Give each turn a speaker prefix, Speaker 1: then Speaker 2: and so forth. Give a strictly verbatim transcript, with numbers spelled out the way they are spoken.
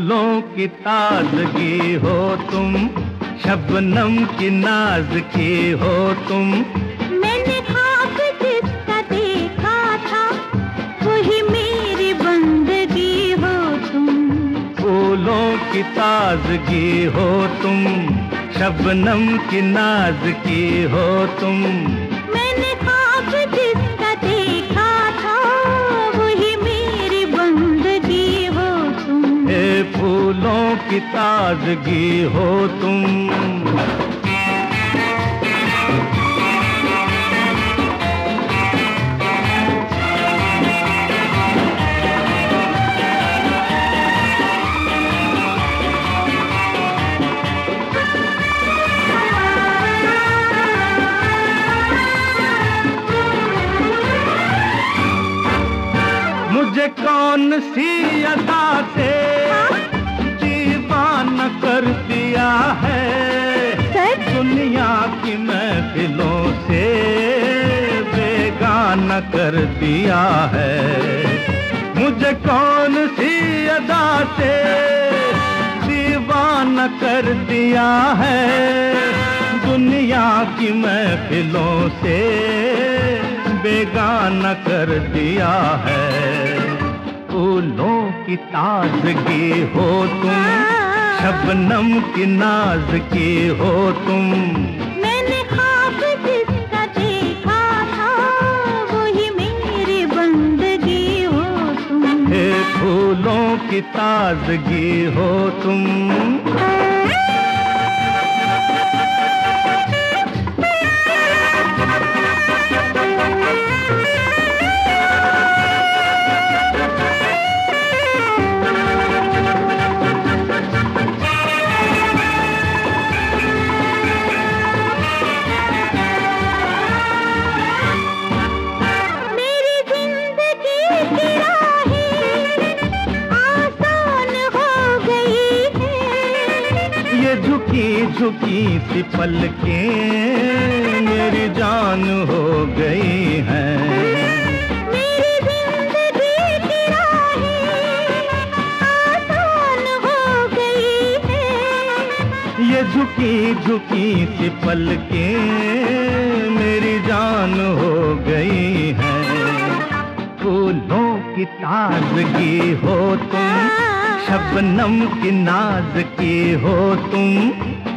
Speaker 1: फूलों की ताजगी हो तुम, शबनम की नाज की हो तुम।
Speaker 2: मैंने ख्वाब जिसका देखा था वही मेरी बंदगी हो तुम।
Speaker 1: फूलों की ताजगी हो तुम, शबनम की नाज की हो तुम।
Speaker 2: मैंने ख्वाब जिसका देखा था वही मेरी बंदगी हो तुम।
Speaker 1: ए फूलों की ताजगी हो तुम। मुझे कौन सी अदा से दीवाना कर दिया है, दुनिया की महफिलों से बेगाना कर दिया है। मुझे कौन सी अदा से दीवाना कर दिया है, दुनिया की महफिलों से बेगाना कर दिया है। फूलों की ताजगी हो तुम, शबनम की नाज की हो तुम।
Speaker 2: मैंने ख्वाब जिसका देखा था वही मेरी बंदगी हो तुम।
Speaker 1: हे फूलों की ताजगी हो तुम। ये झुकी झुकी सी पलकें मेरी जान हो गई हैं।
Speaker 2: मेरी जिंदगी की राहें आसान हो गई हैं।
Speaker 1: ये झुकी झुकी सी पलकें मेरी जान हो गई हैं। फूलों की ताजगी हो तुम, शबनम की नाज की हो तुम।